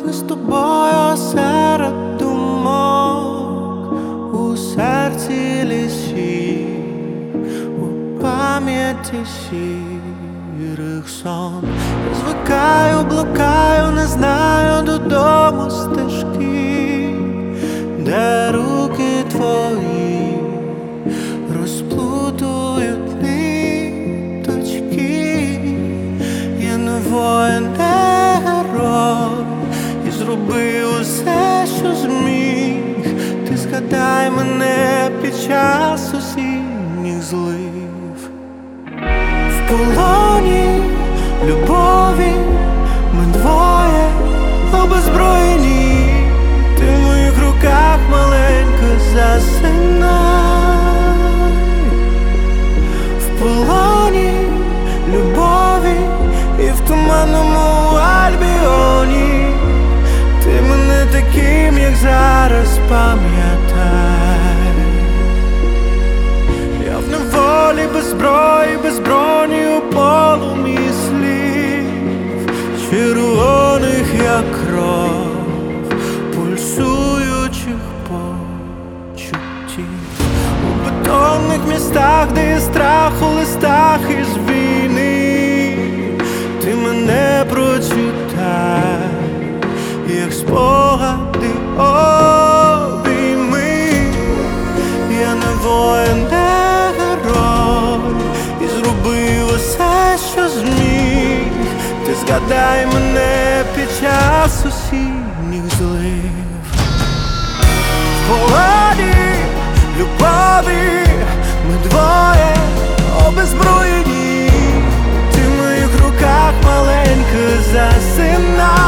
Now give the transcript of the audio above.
Ми з тобою серед думок, у серці лісів, у пам'яті сірих сон. Я звикаю, блукаю, не знаю додому стежки, де руки твої розплутують ниточки. Я не воїн, не герой, і зробив усе, що зміг. Ти згадай мене під час осінніх злив. В полоні любові ми двоє обезброєні. Ти в моїх руках маленька, засинай. В полоні любові і в туманному Альбіоні. Ти мене таким, як зараз, пам'ятай. Я в неволі, без зброї, без броні, у полум'ї слів, червоних, як кров, пульсуючих почуттів. У бетонних містах, де є страх у листах із війни. Ти мене прочитай, як спогади обійми. Я не воїн, не герой, і зробив усе, що зміг. Ти згадай мене під час осінніх злив. В полоні любові ми двоє обезброєні. Ти в моїх руках маленька, засинай.